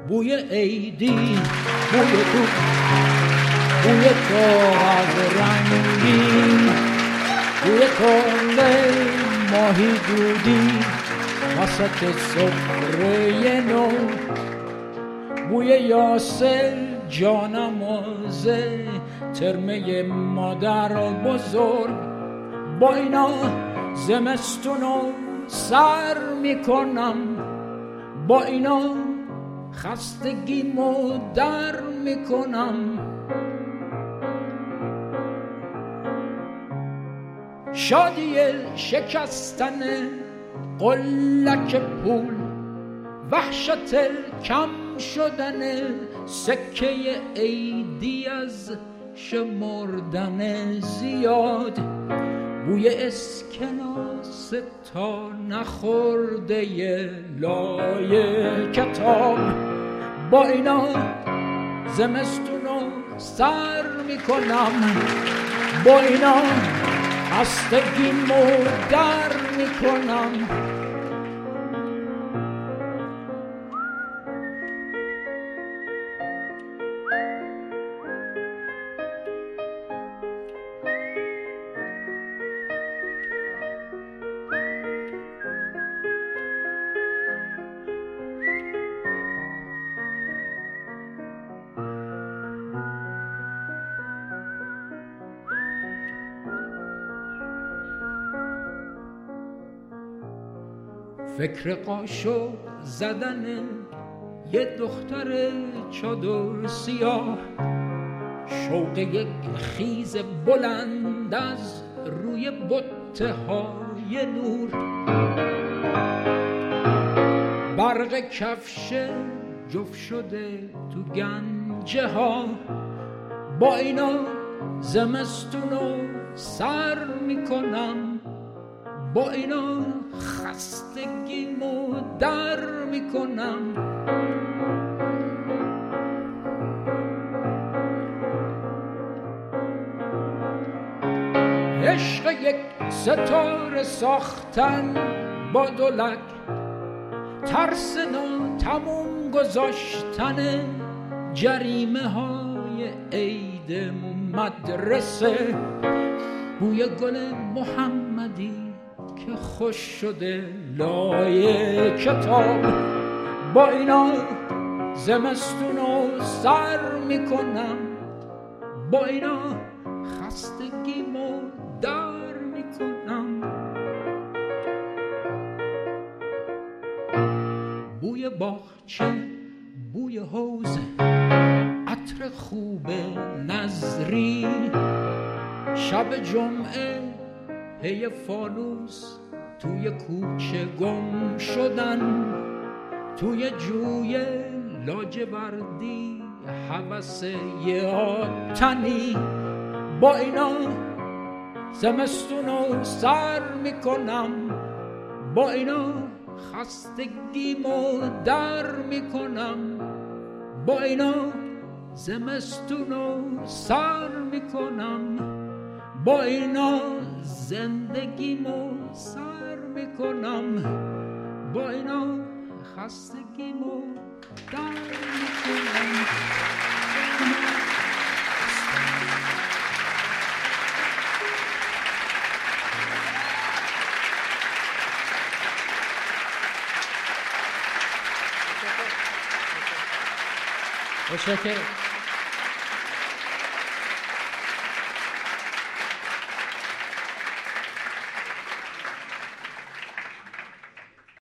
بوی عیدی، بوی تو، بوی تو از رنگین، بوی تنده ماهی دودی وسط سفره نو، بوی یاسر جانمازه ترمه مادر بزرگ. با اینا زمستونو سر میکنم، با اینا خستگیمو در میکنم. شادی شکستن قلک پول، وحشت کم شدن سکه عیدی از شمردن زیاد، بوی اسکناس تا نخورده لای کتاب. با اینا زمستونو سر میکنم، با اینا خستگیمو در میکنم. فکر قاشق زدن یه دختر چادر سیاه، شوق یک خیز بلند از روی بطه های نور، برق کفش جفت شده تو گنجه ها. با اینا زمستونو سر میکنم، با اینا خستگیمو در میکنم. عشق یک ستاره ساختن با دولک، ترس ناتموم گذاشتن جریمه های عید مدرسه، بوی گل محمدی که خوش شده لای کتاب. با اینا زمستونو سر میکنم، با اینا خستگیمو در میکنم. بوی باغچه، بوی حوض، عطر خوب نظری، شب جمعه پی فانوس توی کوچه گم شدن، توی جوی لاجوردی هوس یه آبتنی. با اینا زمستونو سر میکنم، با اینا خستگیمو در میکنم، با اینا زمستونو سر میکنم، با اینا زندگیمو سر میکنم، با اینا خستگیمو در میکنم. متشکرم.